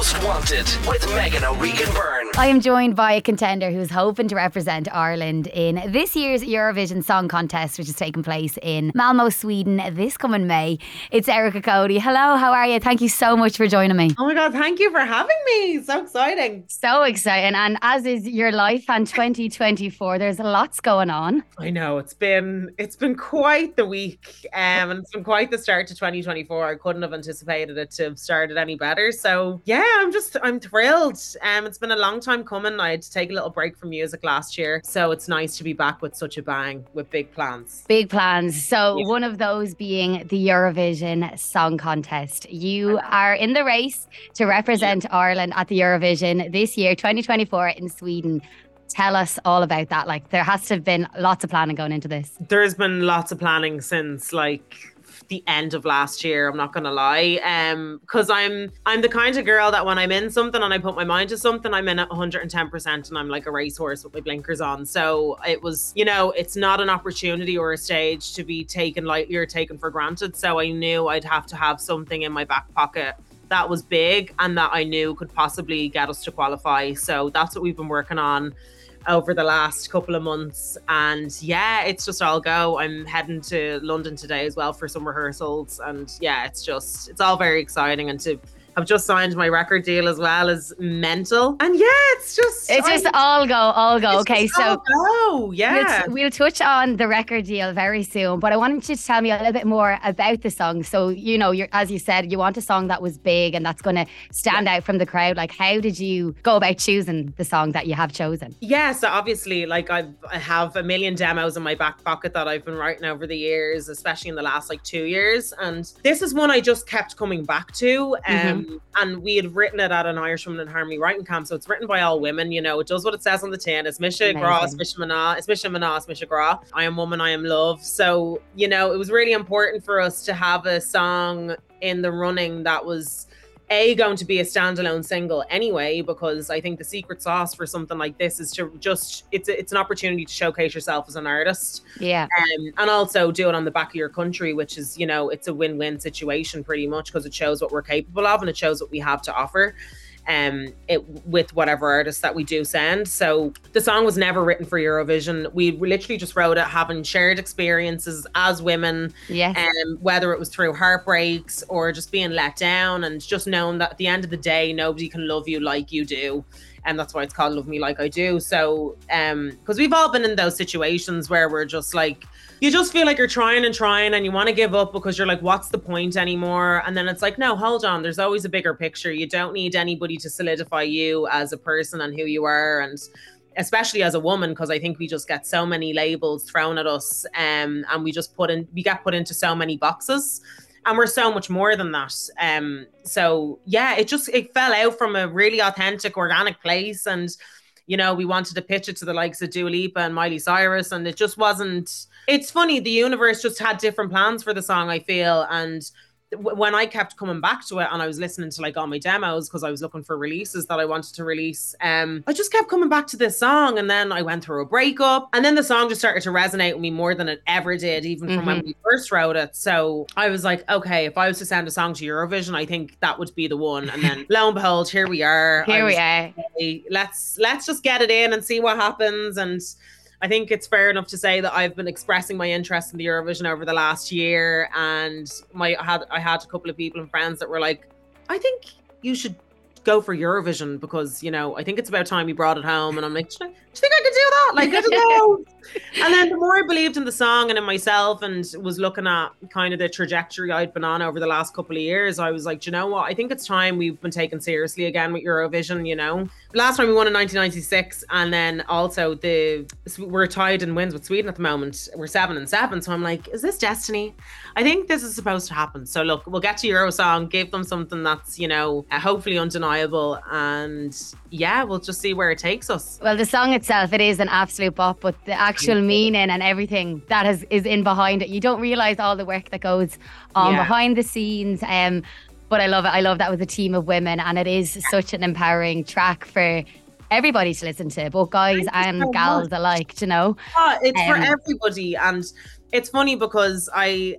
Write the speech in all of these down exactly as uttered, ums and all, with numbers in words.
Most Wanted with Megan O'Regan Byrne. I am joined by a contender who's hoping to represent Ireland in this year's Eurovision Song Contest, which is taking place in Malmo, Sweden this coming May. It's Erica Cody. Hello, how are you? Thank you so much for joining me. Oh my God, thank you for having me. So exciting. So exciting. And as is your life and twenty twenty-four, there's lots going on. I know, it's been it's been quite the week um, and it's been quite the start to twenty twenty-four. I couldn't have anticipated it to have started any better. So yeah, I'm just, I'm thrilled. Um, it's been a long time coming. I had to take a little break from music last year. So it's nice to be back with such a bang, with big plans. Big plans. So Yeah. one of those being the Eurovision Song Contest. You are in the race to represent Ireland at the Eurovision this year, twenty twenty-four in Sweden. Tell us all about that. Like, there has to have been lots of planning going into this. There's been lots of planning since like the end of last year, I'm not gonna lie, um because I'm I'm the kind of girl that when I'm in something and I put my mind to something, I'm in it one hundred ten percent, and I'm like a racehorse with my blinkers on. So it was, you know, it's not an opportunity or a stage to be taken lightly or taken for granted. So I knew I'd have to have something in my back pocket that was big and that I knew could possibly get us to qualify. So that's what we've been working on over the last couple of months, and yeah, it's just all go. I'm heading to London today as well for some rehearsals, and yeah, it's just, it's all very exciting. And to have just signed my record deal as well is mental. And yeah, it's just It's just I'm- all go, all go. it's Okay, just so all go. Yeah. We'll, we'll touch on the record deal very soon, but I wanted you to tell me a little bit more about the song. So, you know, you're, as you said, you want a song that was big and that's going to stand out from the crowd. Like, how did you go about choosing the song that you have chosen? Yeah, so obviously, like I've, I have a million demos in my back pocket that I've been writing over the years, especially in the last like two years. And this is one I just kept coming back to. Um, Mhm. And we had written it at an Irish Women in Harmony writing camp. So it's written by all women, you know, it does what it says on the tin. It's Misha Gra, it's Misha Mana, it's Misha Mana, it's Misha Gra. I am woman, I am love. So, you know, it was really important for us to have a song in the running that was A, going to be a standalone single anyway, because I think the secret sauce for something like this is to just, it's a, it's an opportunity to showcase yourself as an artist. Yeah. Um, and also do it on the back of your country, which is, you know, it's a win-win situation pretty much, because it shows what we're capable of and it shows what we have to offer. Um, it with whatever artists that we do send. So the song was never written for Eurovision. We literally just wrote it having shared experiences as women, Yes. um, whether it was through heartbreaks or just being let down, and just knowing that at the end of the day, nobody can love you like you do. And that's why it's called Love Me Like I Do. So, um, because we've all been in those situations where we're just like, you just feel like you're trying and trying and you want to give up because you're like, what's the point anymore? And then it's like, no, hold on. There's always a bigger picture. You don't need anybody to solidify you as a person and who you are. And especially as a woman, because I think we just get so many labels thrown at us, um, and we just put in, we get put into so many boxes. And we're so much more than that. Um, so yeah, it just, it fell out from a really authentic, organic place. And, you know, we wanted to pitch it to the likes of Dua Lipa and Miley Cyrus, and it just wasn't, it's funny, the universe just had different plans for the song, I feel. And w- when I kept coming back to it and I was listening to like all my demos, because I was looking for releases that I wanted to release, um, I just kept coming back to this song. And then I went through a breakup, and then the song just started to resonate with me more than it ever did, even from Mhm. when we first wrote it. So I was like, okay, if I was to send a song to Eurovision, I think that would be the one. And then lo and behold, here we are. Here I we was are. like, "Hey, let's let's just get it in and see what happens." And I think it's fair enough to say that I've been expressing my interest in the Eurovision over the last year, and my I had I had a couple of people and friends that were like, I think you should go for Eurovision, because, you know, I think it's about time you brought it home. And I'm like, do you think I could do that? Like, I don't know. And then the more I believed in the song and in myself, and was looking at kind of the trajectory I'd been on over the last couple of years, I was like, do you know what? I think it's time we've been taken seriously again with Eurovision, you know? Last time we won in nineteen ninety-six, and then also the we're tied in wins with Sweden at the moment. We're seven and seven. So I'm like, is this destiny? I think this is supposed to happen. So look, we'll get to Eurosong, give them something that's, you know, uh, hopefully undeniable, and yeah, we'll just see where it takes us. Well, the song itself, it is an absolute bop, but the actual meaning and everything that is, is in behind it, you don't realise all the work that goes on Yeah. behind the scenes. Um, but I love it. I love that with a team of women, and it is such an empowering track for everybody to listen to, both guys Thank you and so gals much. alike, you know? Oh, it's for Um, everybody. And it's funny because I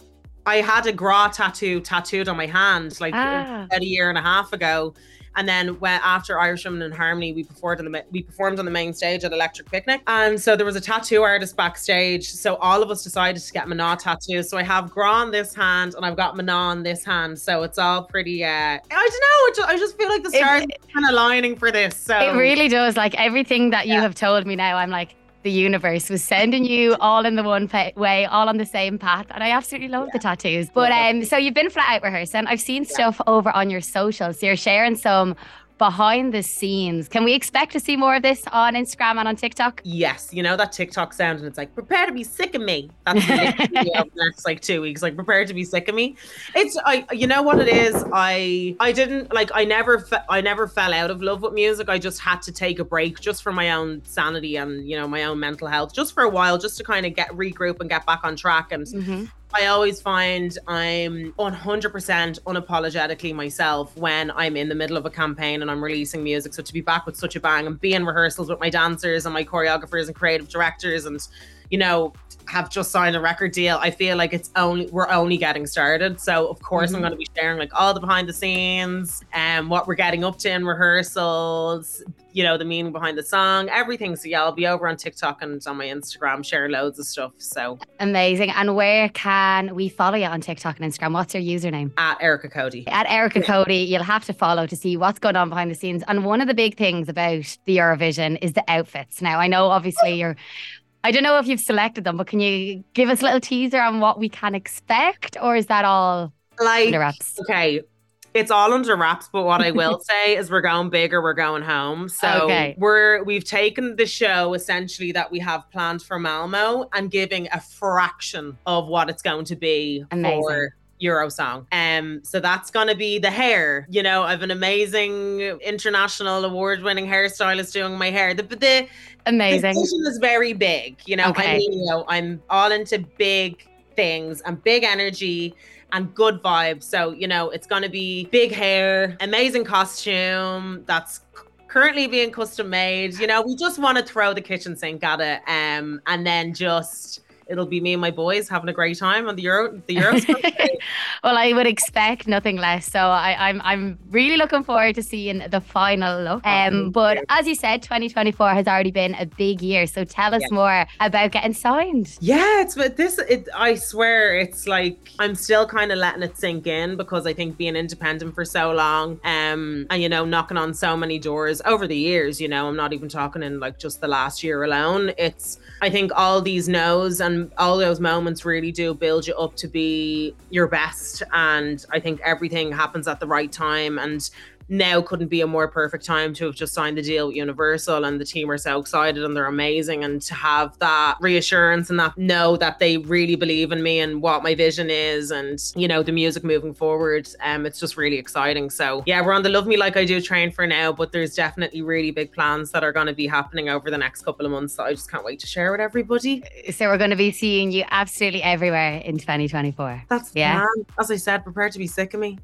I had a Gra tattoo tattooed on my hand like Ah. about a year and a half ago. And then when after Irish Women in Harmony, we performed on the ma- we performed on the main stage at Electric Picnic, and so there was a tattoo artist backstage. So all of us decided to get Mana tattoos. So I have Gra on this hand, and I've got Mana on this hand. So it's all pretty. Uh, I don't know. It just, I just feel like the stars are kind of aligning for this. So It really does. Like everything that you Yeah. have told me now, I'm like, the universe was sending you all in the one pa- way, all on the same path. And I absolutely love the tattoos. But um, so you've been flat out rehearsing. I've seen stuff over on your socials. So you're sharing some behind the scenes. Can we expect to see more of this on Instagram and on TikTok? Yes, you know that TikTok sound, and it's like, prepare to be sick of me. That's literally over the next like two weeks. Like, prepare to be sick of me. It's, I, you know what it is. I, I didn't like. I never, fe- I never fell out of love with music. I just had to take a break, just for my own sanity and you know my own mental health, just for a while, just to kind of get regroup and get back on track. And Mm-hmm. I always find I'm one hundred percent unapologetically myself when I'm in the middle of a campaign and I'm releasing music. So to be back with such a bang and be in rehearsals with my dancers and my choreographers and creative directors and, you know, have just signed a record deal, I feel like it's only we're only getting started. So of course Mhm. I'm going to be sharing like all the behind the scenes and what we're getting up to in rehearsals, you know, the meaning behind the song, everything. So yeah, I'll be over on TikTok and on my Instagram sharing loads of stuff. So Amazing. And where can we follow you on TikTok and Instagram? What's your username? at Erica Cody. At Erica Cody, you'll have to follow to see what's going on behind the scenes. And one of the big things about the Eurovision is the outfits. Now, I know obviously you're, I don't know if you've selected them, but can you give us a little teaser on what we can expect? Or is that all Like, under wraps? okay, it's all under wraps, but what I will say is we're going big or we're going home. So Okay. we're we've taken the show essentially that we have planned for Malmo and giving a fraction of what it's going to be Amazing. for Eurosong. Um, so that's gonna be the hair. You know, I have an amazing international award-winning hairstylist doing my hair. The the Amazing. The vision is very big. You know, Okay. I mean, you know, I'm all into big things and big energy and good vibes. So, you know, it's going to be big hair, amazing costume that's c- currently being custom made. You know, we just want to throw the kitchen sink at it. Um, and then just, it'll be me and my boys having a great time on the Euro, the Eurosong. Well, I would expect nothing less. So I, I'm I'm really looking forward to seeing the final look. Um, but as you said, twenty twenty-four has already been a big year. So tell us Yeah. more about getting signed. Yeah, it's but this it I swear it's like I'm still kind of letting it sink in because I think being independent for so long um and you know knocking on so many doors over the years, you know, I'm not even talking in like just the last year alone. It's I think all these no's and all those moments really do build you up to be your best, and I think everything happens at the right time, and now couldn't be a more perfect time to have just signed the deal with Universal, and the team are so excited and they're amazing, and to have that reassurance and that know that they really believe in me and what my vision is and you know the music moving forward. Um it's just really exciting. So yeah, we're on the Love Me Like I Do train for now, but there's definitely really big plans that are going to be happening over the next couple of months that I just can't wait to share with everybody. So we're going to be seeing you absolutely everywhere in twenty twenty-four. That's the Yeah. plan. As I said, prepare to be sick of me.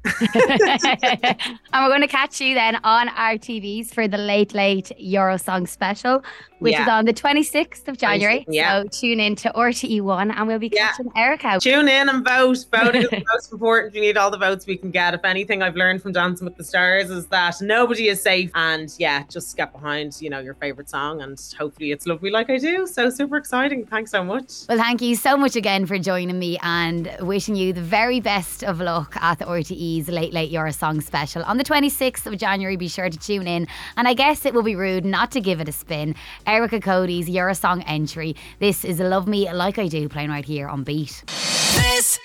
And we're going to catch you then on our T Vs for the Late Late Eurosong special, which Yeah. is on the twenty-sixth of January. Yeah. So tune in to R T E one and we'll be Yeah. catching Erica. Tune in and vote. Voting is the most important. We need all the votes we can get. If anything I've learned from Dancing with the Stars is that nobody is safe. And yeah, just get behind, you know, your favorite song, and hopefully it's Love Me Like I Do. So super exciting. Thanks so much. Well, thank you so much again for joining me and wishing you the very best of luck at the R T E's Late Late Eurosong special. On the twenty-sixth of January, be sure to tune in. And I guess it will be rude not to give it a spin. Erica Cody's Eurosong entry. This is Love Me Like I Do, playing right here on Beat. This